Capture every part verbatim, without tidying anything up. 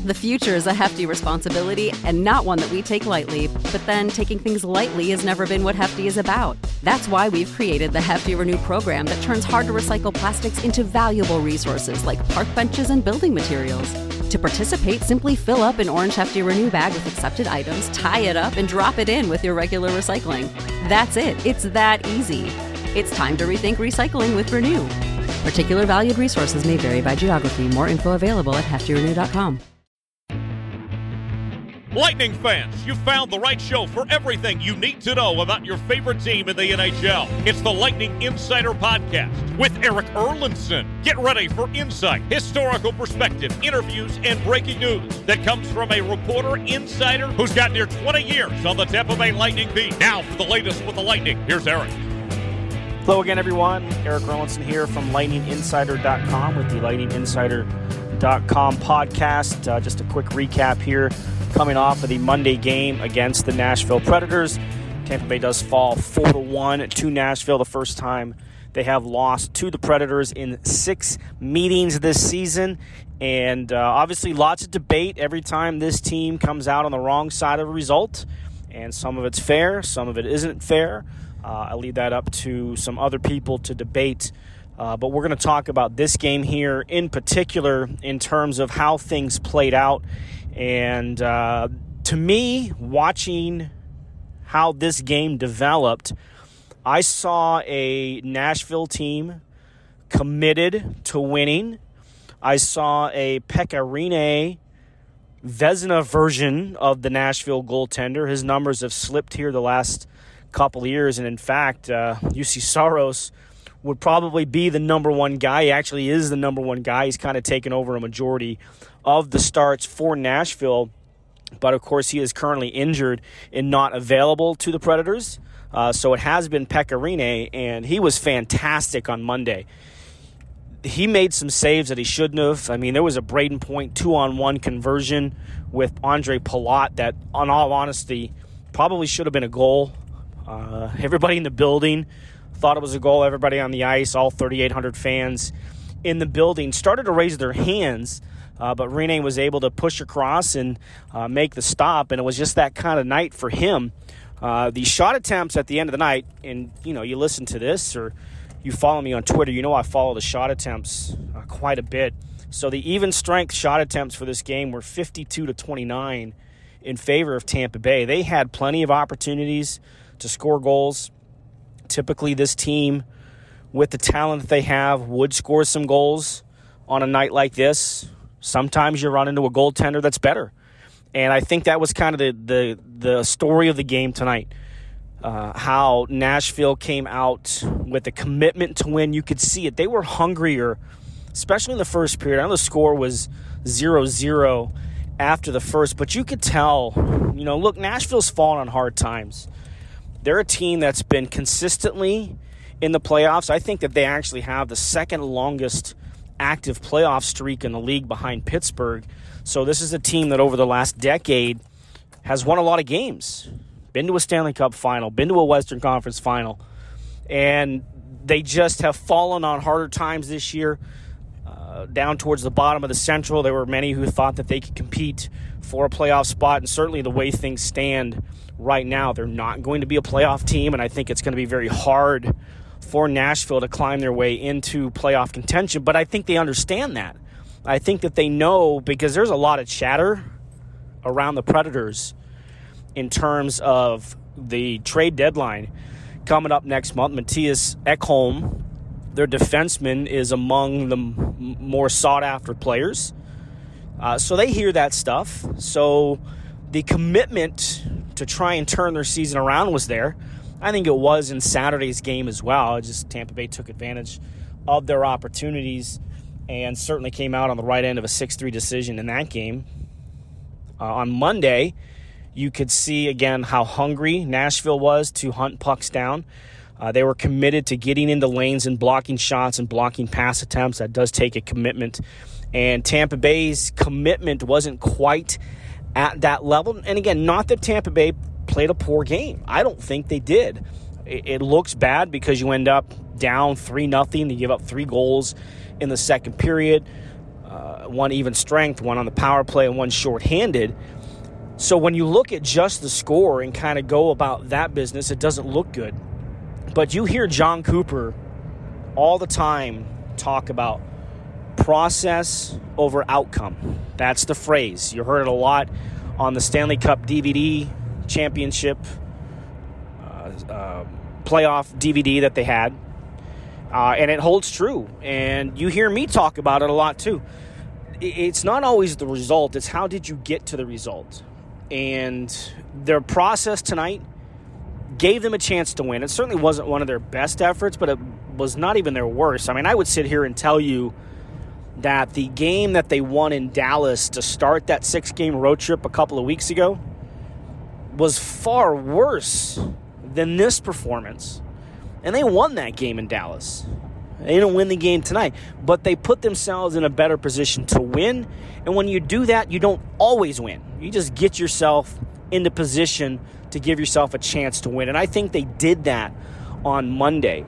The future is a hefty responsibility and not one that we take lightly, but then taking things lightly has never been what Hefty is about. That's why we've created the Hefty Renew program that turns hard-to-recycle plastics into valuable resources like park benches and building materials. To participate, simply fill up an orange Hefty Renew bag with accepted items, tie it up, and drop it in with your regular recycling. That's it. It's that easy. It's time to rethink recycling with Renew. Particular valued resources may vary by geography. More info available at hefty renew dot com. Lightning fans, you found the right show for everything you need to know about your favorite team in the N H L. It's the Lightning Insider Podcast with Eric Erlinson. Get ready for insight, historical perspective, interviews, and breaking news that comes from a reporter insider who's got near twenty years on the Tampa Bay Lightning beat. Now for the latest with the Lightning, here's Eric. Hello again, everyone. Eric Erlinson here from lightning insider dot com with the lightning insider dot com podcast. Uh, just a quick recap here. Coming off of the Monday game against the Nashville Predators, Tampa Bay does fall four to one to Nashville, the first time they have lost to the Predators in six meetings this season. And uh, obviously lots of debate every time this team comes out on the wrong side of a result. And some of it's fair, some of it isn't fair. Uh, I leave that up to some other people to debate. Uh, but we're going to talk about this game here in particular in terms of how things played out. And uh, to me, watching how this game developed, I saw a Nashville team committed to winning. I saw a Pekka Rinne Vezina version of the Nashville goaltender. His numbers have slipped here the last couple of years. And in fact, uh, U C Saros would probably be the number one guy. He actually is the number one guy. He's kind of taken over a majority of the starts for Nashville. But, of course, he is currently injured and not available to the Predators. Uh, so it has been Pekka Rinne, and he was fantastic on Monday. He made some saves that he shouldn't have. I mean, there was a Braden Point two-on-one conversion with Andre Palat that, on all honesty, probably should have been a goal. Uh, everybody in the building thought it was a goal. Everybody on the ice, all thirty-eight hundred fans in the building, started to raise their hands, uh, but Rinne was able to push across and uh, make the stop, and it was just that kind of night for him. Uh, the shot attempts at the end of the night, and, you know, you listen to this or you follow me on Twitter, you know I follow the shot attempts uh, quite a bit. So the even strength shot attempts for this game were fifty-two to twenty-nine in favor of Tampa Bay. They had plenty of opportunities to score goals. Typically, this team, with the talent that they have, would score some goals on a night like this. Sometimes you run into a goaltender that's better. And I think that was kind of the, the, the story of the game tonight. Uh, how Nashville came out with a commitment to win. You could see it. They were hungrier, especially in the first period. I know the score was zero zero after the first, but you could tell, you know, look, Nashville's fallen on hard times. They're a team that's been consistently in the playoffs. I think that they actually have the second longest active playoff streak in the league behind Pittsburgh. So this is a team that over the last decade has won a lot of games, been to a Stanley Cup final, been to a Western Conference final, and they just have fallen on harder times this year. Uh, down towards the bottom of the Central, there were many who thought that they could compete for a playoff spot, and certainly the way things stand right now, they're not going to be a playoff team, and I think it's going to be very hard for Nashville to climb their way into playoff contention, but I think they understand that. I think that they know, because there's a lot of chatter around the Predators in terms of the trade deadline coming up next month. Mattias Ekholm, their defenseman, is among the m- more sought-after players. Uh, so they hear that stuff. So the commitment to try and turn their season around was there. I think it was in Saturday's game as well. It just Tampa Bay took advantage of their opportunities and certainly came out on the right end of a six three decision in that game. Uh, on Monday, you could see, again, how hungry Nashville was to hunt pucks down. Uh, they were committed to getting into lanes and blocking shots and blocking pass attempts. That does take a commitment. And Tampa Bay's commitment wasn't quite at that level. And again, not that Tampa Bay played a poor game. I don't think they did. It, it looks bad because you end up down three nothing. They give up three goals in the second period. Uh, uh, one even strength, one on the power play, and one shorthanded. So when you look at just the score and kind of go about that business, it doesn't look good. But you hear John Cooper all the time talk about process over outcome. That's the phrase. You heard it a lot on the Stanley Cup D V D championship uh, uh, playoff D V D that they had. Uh, and it holds true. And you hear me talk about it a lot too. It's not always the result. It's how did you get to the result. And their process tonight gave them a chance to win. It certainly wasn't one of their best efforts, but it was not even their worst. I mean, I would sit here and tell you that the game that they won in Dallas to start that six-game road trip a couple of weeks ago was far worse than this performance. And they won that game in Dallas. They didn't win the game tonight, but they put themselves in a better position to win. And when you do that, you don't always win. You just get yourself into position to give yourself a chance to win. And I think they did that on Monday.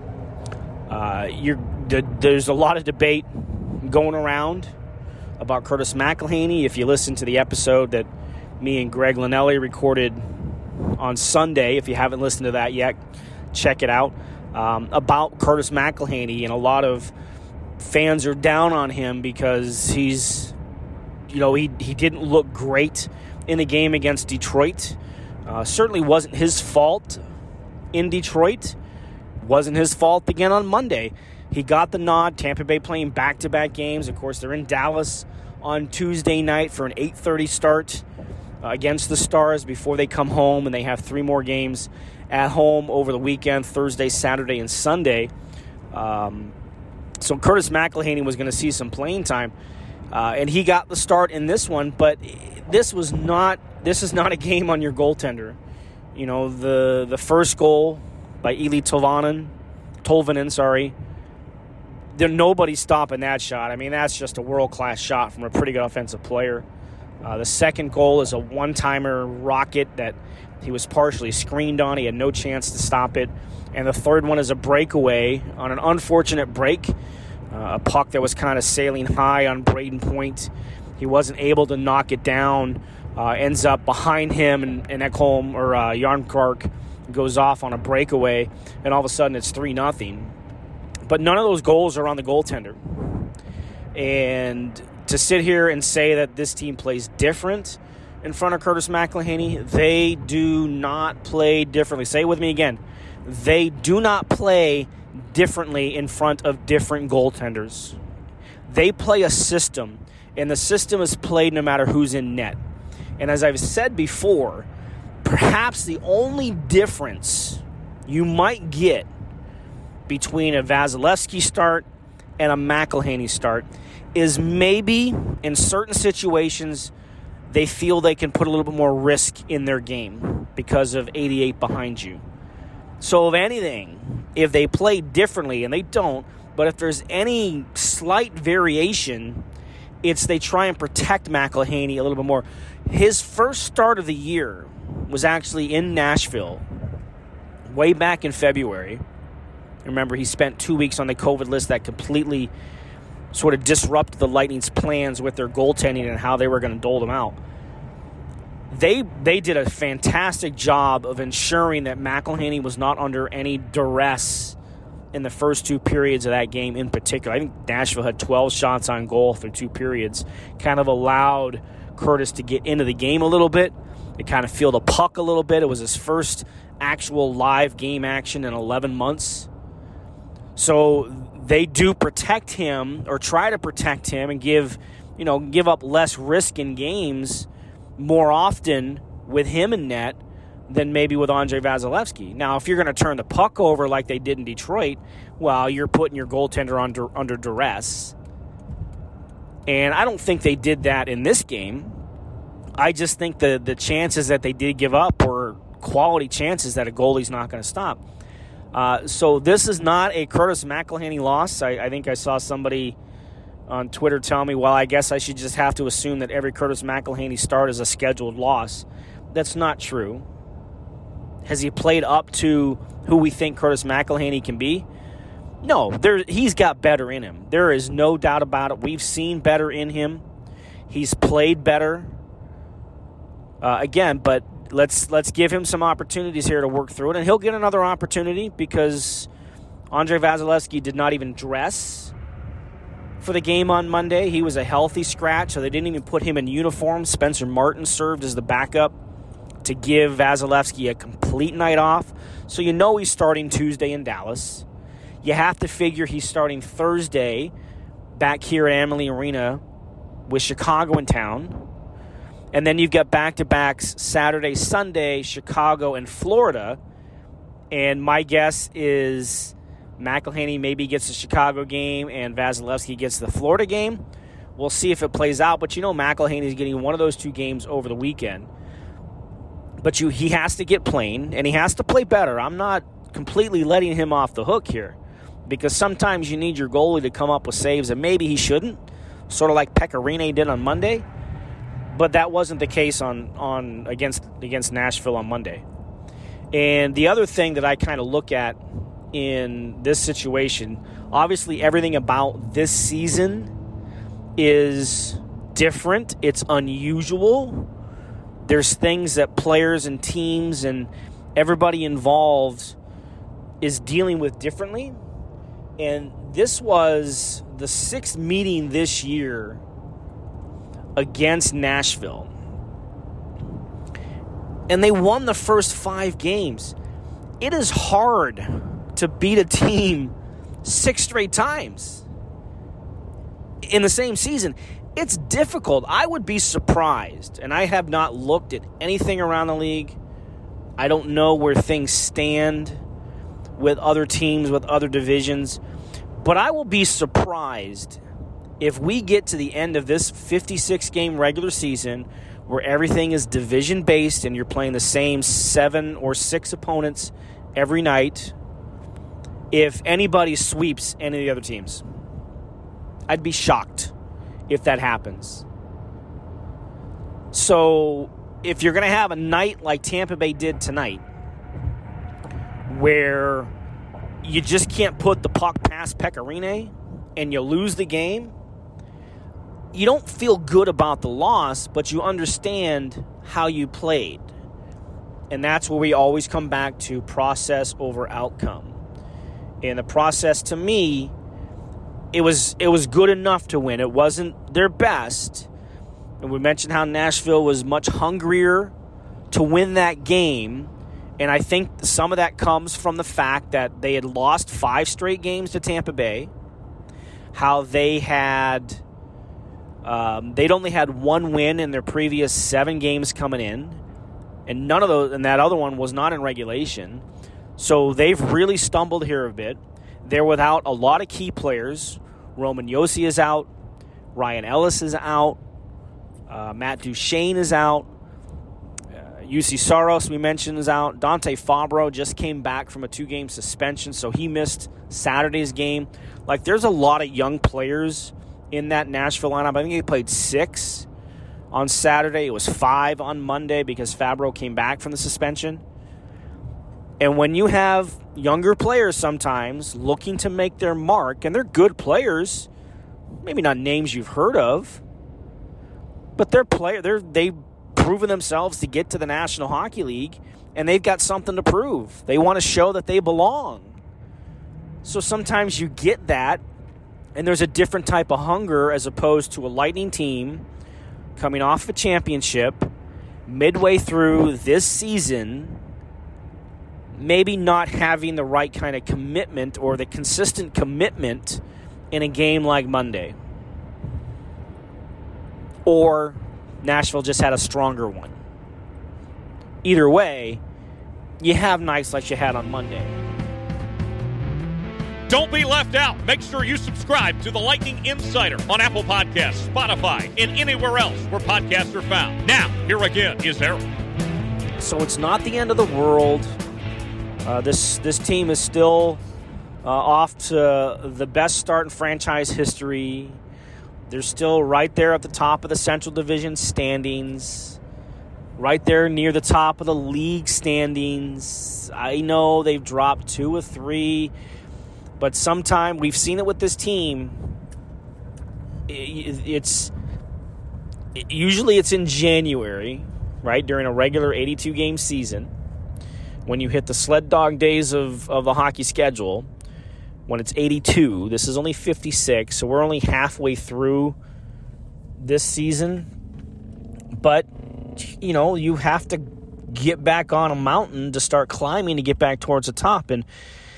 Uh, you're, the, there's a lot of debate going around about Curtis McElhinney. If you listen to the episode that me and Greg Linelli recorded on Sunday, if you haven't listened to that yet, check it out. Um, about Curtis McElhinney, and a lot of fans are down on him because he's, you know, he, he didn't look great in the game against Detroit. Uh, certainly wasn't his fault in Detroit. Wasn't his fault again on Monday. He got the nod. Tampa Bay playing back-to-back games. Of course, they're in Dallas on Tuesday night for an eight thirty start uh, against the Stars before they come home, and they have three more games at home over the weekend, Thursday, Saturday, and Sunday. Um, so Curtis McElhinney was going to see some playing time, uh, and he got the start in this one. But this was not. This is not a game on your goaltender. You know, the the first goal by Eeli Tolvanen, Tolvanen, sorry. There nobody's stopping that shot. I mean, that's just a world class shot from a pretty good offensive player. Uh, the second goal is a one-timer rocket that he was partially screened on. He had no chance to stop it. And the third one is a breakaway on an unfortunate break. Uh, a puck that was kind of sailing high on Braden Point. He wasn't able to knock it down. Uh, ends up behind him, and, and Ekholm or uh, Jarnkrok goes off on a breakaway. And all of a sudden it's three nothing. But none of those goals are on the goaltender. And to sit here and say that this team plays different in front of Curtis McElhinney, they do not play differently. Say it with me again. They do not play differently in front of different goaltenders. They play a system, and the system is played no matter who's in net. And as I've said before, perhaps the only difference you might get between a Vasilevsky start and a McElhinney start is maybe in certain situations they feel they can put a little bit more risk in their game because of eighty-eight behind you. So if anything, if they play differently, and they don't, but if there's any slight variation, it's they try and protect McElhinney a little bit more. His first start of the year was actually in Nashville way back in February. Remember, he spent two weeks on the COVID list that completely sort of disrupted the Lightning's plans with their goaltending and how they were going to dole them out. They they did a fantastic job of ensuring that McElhinney was not under any duress in the first two periods of that game in particular. I think Nashville had twelve shots on goal through two periods, kind of allowed Curtis to get into the game a little bit, to kind of feel the puck a little bit. It was his first actual live game action in eleven months. So they do protect him, or try to protect him, and give, you know, give up less risk in games more often with him in net than maybe with Andrei Vasilevsky. Now, if you're going to turn the puck over like they did in Detroit, well, you're putting your goaltender under under duress. And I don't think they did that in this game. I just think the the chances that they did give up were quality chances that a goalie's not going to stop. Uh, so this is not a Curtis McElhinney loss. I, I think I saw somebody on Twitter tell me, well, I guess I should just have to assume that every Curtis McElhinney start is a scheduled loss. That's not true. Has he played up to who we think Curtis McElhinney can be? No, there he's got better in him. There is no doubt about it. We've seen better in him. He's played better. Uh, again, but let's let's give him some opportunities here to work through it, and he'll get another opportunity because Andrei Vasilevsky did not even dress for the game on Monday. He was a healthy scratch, so they didn't even put him in uniform. Spencer Martin served as the backup to give Vasilevsky a complete night off. So you know he's starting Tuesday in Dallas. You have to figure he's starting Thursday back here at Amalie Arena with Chicago in town. And then you've got back-to-backs Saturday, Sunday, Chicago, and Florida. And my guess is McElhinney maybe gets the Chicago game and Vasilevsky gets the Florida game. We'll see if it plays out. But you know McElhinney is getting one of those two games over the weekend. But you, he has to get playing, and he has to play better. I'm not completely letting him off the hook here because sometimes you need your goalie to come up with saves, and maybe he shouldn't, sort of like Pekka Rinne did on Monday. But that wasn't the case on, on against against Nashville on Monday. And the other thing that I kind of look at in this situation, obviously everything about this season is different. It's unusual. There's things that players and teams and everybody involved is dealing with differently. And this was the sixth meeting this year against Nashville. And they won the first five games. It is hard to beat a team six straight times in the same season. It's difficult. I would be surprised, and I have not looked at anything around the league. I don't know where things stand with other teams, with other divisions, but I will be surprised if we get to the end of this fifty-six game regular season where everything is division-based and you're playing the same seven or six opponents every night, if anybody sweeps any of the other teams. I'd be shocked if that happens. So if you're going to have a night like Tampa Bay did tonight, where you just can't put the puck past Pekka Rinne and you lose the game, you don't feel good about the loss, but you understand how you played. And that's where we always come back to process over outcome. And the process, to me, It was it was good enough to win. It wasn't their best. And we mentioned how Nashville was much hungrier to win that game. And I think some of that comes from the fact that they had lost five straight games to Tampa Bay. How they had, um, they'd only had one win in their previous seven games coming in. And none of those, and that other one was not in regulation. So they've really stumbled here a bit. They're without a lot of key players. Roman Josi is out. Ryan Ellis is out. Uh, Matt Duchene is out. Uh, U C Saros, we mentioned, is out. Dante Fabro just came back from a two-game suspension, so he missed Saturday's game. Like, there's a lot of young players in that Nashville lineup. I think they played six on Saturday. It was five on Monday because Fabro came back from the suspension. And when you have younger players sometimes looking to make their mark, and they're good players, maybe not names you've heard of, but they're player they're they've proven themselves to get to the National Hockey League, and they've got something to prove. They want to show that they belong. So sometimes you get that, and there's a different type of hunger as opposed to a Lightning team coming off a championship midway through this season, maybe not having the right kind of commitment or the consistent commitment in a game like Monday. Or Nashville just had a stronger one. Either way, you have nights like you had on Monday. Don't be left out. Make sure you subscribe to the Lightning Insider on Apple Podcasts, Spotify, and anywhere else where podcasts are found. Now, here again is Eric. So it's not the end of the world. Uh, this this team is still uh, off to the best start in franchise history. They're still right there at the top of the Central Division standings, right there near the top of the league standings. I know they've dropped two or three But sometime, we've seen it with this team, it's usually it's in January, right, during a regular eighty-two game season, when you hit the sled dog days of, of the hockey schedule, when it's eighty-two. This is only fifty-six, so we're only halfway through this season. But, you know, you have to get back on a mountain to start climbing to get back towards the top. And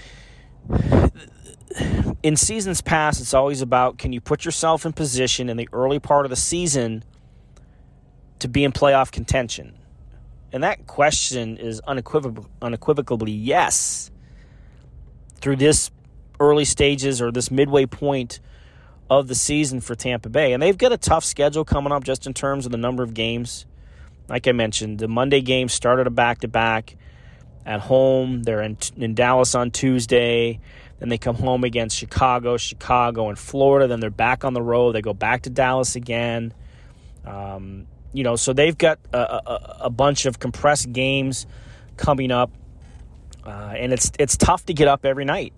in seasons past, it's always about, can you put yourself in position in the early part of the season to be in playoff contention? And that question is unequivocal, unequivocally yes through this early stages or this midway point of the season for Tampa Bay. And they've got a tough schedule coming up just in terms of the number of games. Like I mentioned, the Monday game started a back-to-back at home. They're in, in Dallas on Tuesday. Then they come home against Chicago, Chicago, and Florida. Then they're back on the road. They go back to Dallas again. Um, you know, so they've got a, a, a bunch of compressed games coming up. Uh, and it's it's tough to get up every night.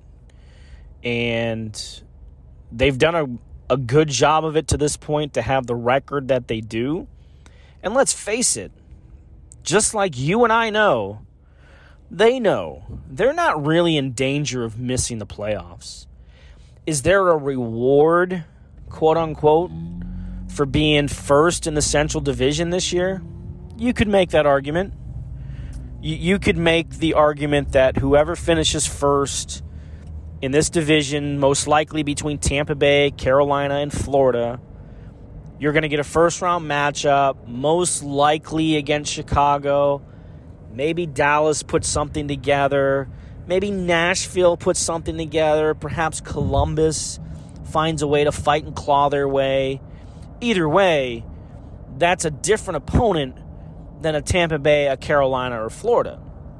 And they've done a, a good job of it to this point to have the record that they do. And let's face it, just like you and I know, they know they're not really in danger of missing the playoffs. Is there a reward, quote unquote, for being first in the Central Division this year? You could make that argument. You, you could make the argument that whoever finishes first in this division, most likely between Tampa Bay, Carolina, and Florida, you're going to get a first-round matchup, most likely against Chicago. Maybe Dallas puts something together. Maybe Nashville puts something together. Perhaps Columbus finds a way to fight and claw their way. Either way, that's a different opponent than a Tampa Bay, a Carolina, or Florida.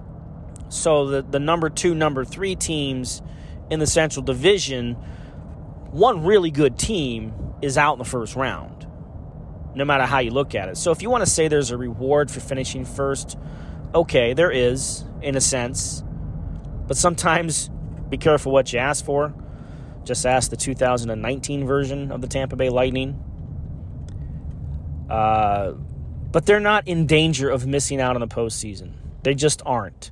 So the, the number two, number three teams in the Central Division, one really good team is out in the first round, no matter how you look at it. So if you want to say there's a reward for finishing first, okay, there is, in a sense. But sometimes be careful what you ask for. Just ask the two thousand nineteen version of the Tampa Bay Lightning. Uh, but they're not in danger of missing out on the postseason. They just aren't.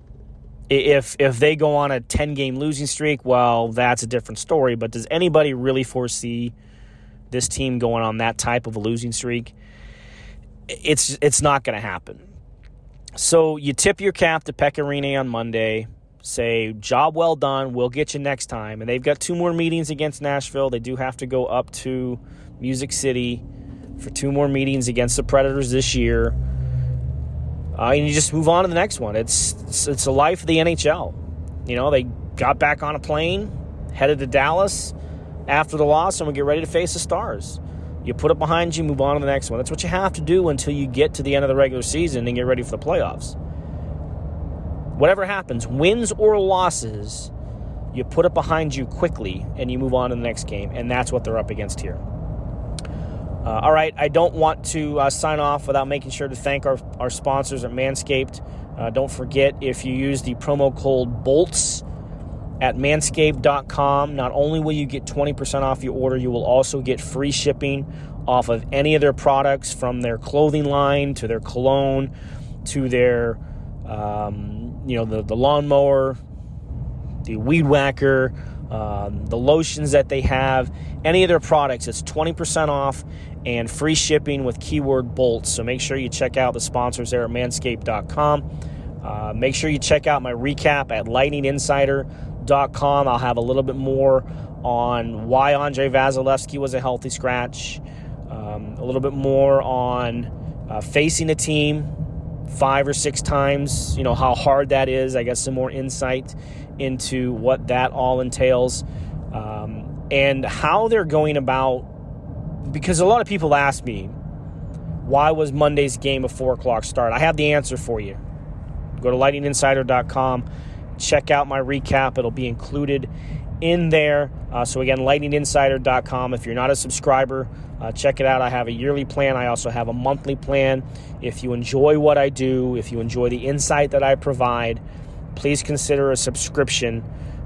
If if they go on a ten-game losing streak, well, that's a different story. But does anybody really foresee this team going on that type of a losing streak? It's it's not going to happen. So you tip your cap to Pekka Rinne on Monday. Say, job well done, we'll get you next time. And they've got two more meetings against Nashville. They do have to go up to Music City for two more meetings against the Predators this year. Uh, and you just move on to the next one. It's, it's it's the life of the N H L. You know, they got back on a plane, headed to Dallas after the loss, and we get ready to face the Stars. You put it behind you, move on to the next one. That's what you have to do until you get to the end of the regular season and get ready for the playoffs. Whatever happens, wins or losses, you put it behind you quickly and you move on to the next game, and that's what they're up against here. Uh, all right, I don't want to uh, sign off without making sure to thank our, our sponsors at Manscaped. Uh, don't forget, if you use the promo code BOLTS at manscaped dot com, not only will you get twenty percent off your order, you will also get free shipping off of any of their products, from their clothing line to their cologne to their, um, you know, the, the lawnmower, the weed whacker, um, the lotions that they have. Any of their products, it's twenty percent off and free shipping with keyword BOLTS. So make sure you check out the sponsors there at manscaped dot com. Uh, make sure you check out my recap at lightning insider dot com. I'll have a little bit more on why Andrei Vasilevsky was a healthy scratch, um, a little bit more on uh, facing a team five or six times, you know, how hard that is. I guess some more insight into what that all entails, um, and how they're going about, because a lot of people ask me, why was Monday's game a four o'clock start? I have the answer for you. Go to lightning insider dot com. Check out my recap. It'll be included in there. Uh, so, again, lightning insider dot com. If you're not a subscriber, uh, check it out. I have a yearly plan. I also have a monthly plan. If you enjoy what I do, if you enjoy the insight that I provide, please consider a subscription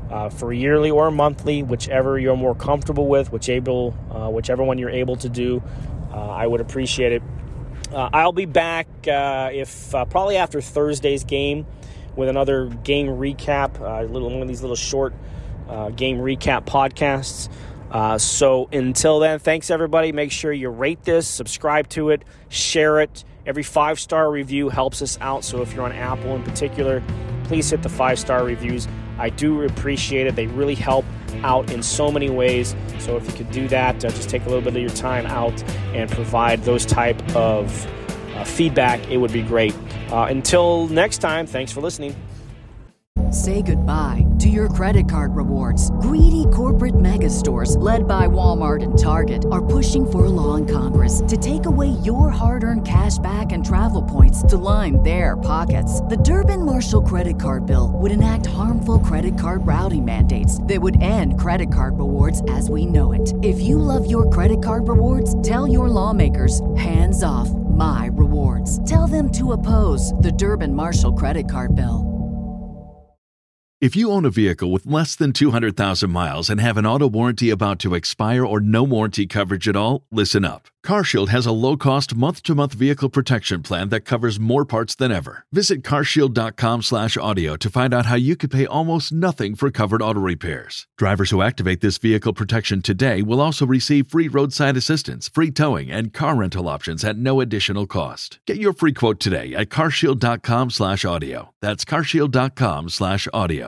uh, for yearly or monthly, whichever you're more comfortable with, which able, uh, whichever one you're able to do. Uh, I would appreciate it. Uh, I'll be back uh, if uh, probably after Thursday's game with another game recap, uh, little one of these little short uh, game recap podcasts. Uh, so until then, thanks everybody. Make sure you rate this, subscribe to it, share it. Every five-star review helps us out. So if you're on Apple in particular, please hit the five-star reviews. I do appreciate it. They really help out in so many ways. So if you could do that, uh, just take a little bit of your time out and provide those type of uh, feedback. It would be great. Uh, until next time, thanks for listening. Say goodbye to your credit card rewards. Greedy corporate mega stores, led by Walmart and Target, are pushing for a law in Congress to take away your hard-earned cash back and travel points to line their pockets. The Durbin-Marshall credit card bill would enact harmful credit card routing mandates that would end credit card rewards as we know it. If you love your credit card rewards, tell your lawmakers, hands off my rewards. Tell them to oppose the Durbin-Marshall credit card bill. If you own a vehicle with less than two hundred thousand miles and have an auto warranty about to expire or no warranty coverage at all, listen up. CarShield has a low-cost month-to-month vehicle protection plan that covers more parts than ever. Visit carshield.com slash audio to find out how you could pay almost nothing for covered auto repairs. Drivers who activate this vehicle protection today will also receive free roadside assistance, free towing, and car rental options at no additional cost. Get your free quote today at carshield.com slash audio. That's carshield.com slash audio.